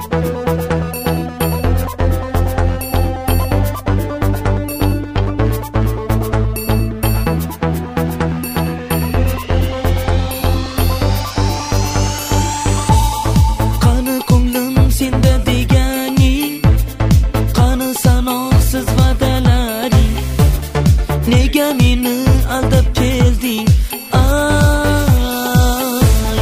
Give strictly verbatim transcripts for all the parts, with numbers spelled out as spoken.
Nega meni aldab kelding? Ay,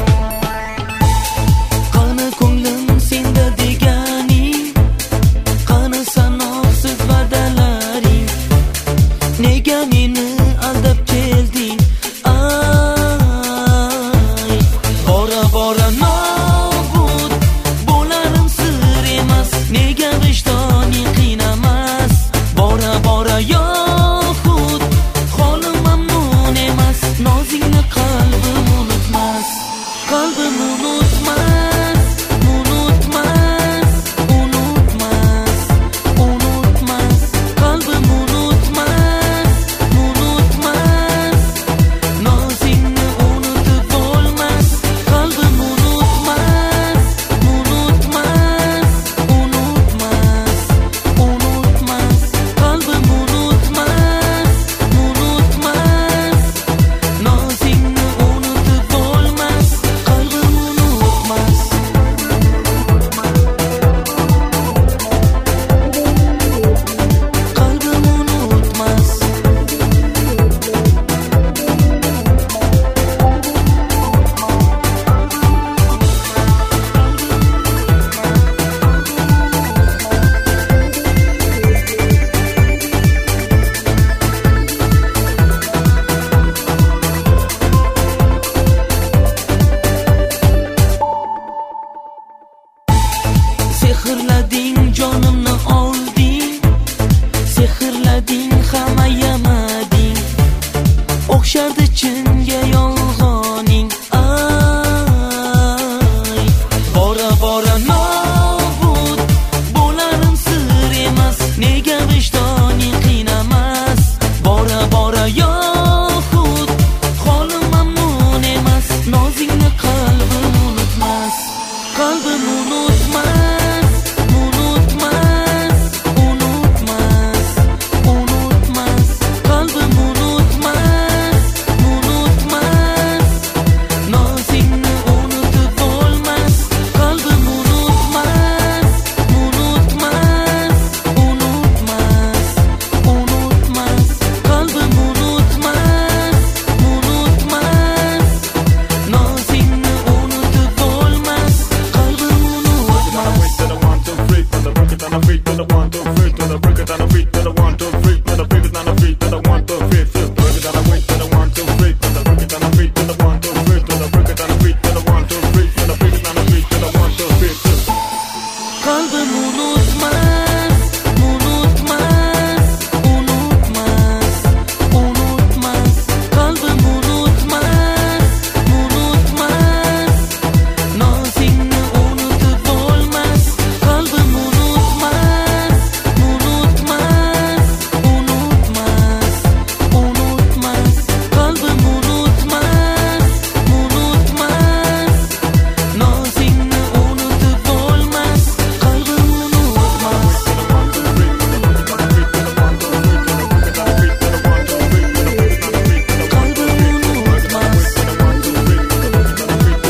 qani ko'nglim senda deganing, qani sanoqsiz va'dalaring. Nega meni aldab kelding? Ay, bora bora nobud bo'larim sir emas. Nega vijdoning qiynamas? Bora bora yo qalbim unutmas, unutmas, unutmas, unutmas. Qalbim unutmas, unutmas, nozingni unutib bo'lmas. Qalbim unutmas, unutmas, unutmas, unutmas. Qalbim unutmas, unutmas, nozingni unutib bo'lmas. Sehrlading jonimni olding, sehrlading hamma yamading. O'xshardi chinga yolg'oning. Ay, bora bora nobud bo'larim sir emas. Nega vijdoning qiynamas? Bora bora yoxud holim mamnun emas. Nozingni qalbim unutmas, qalbim unutmas.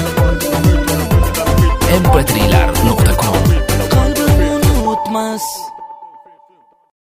em pe trilar nuqta com Qalbim unutmas.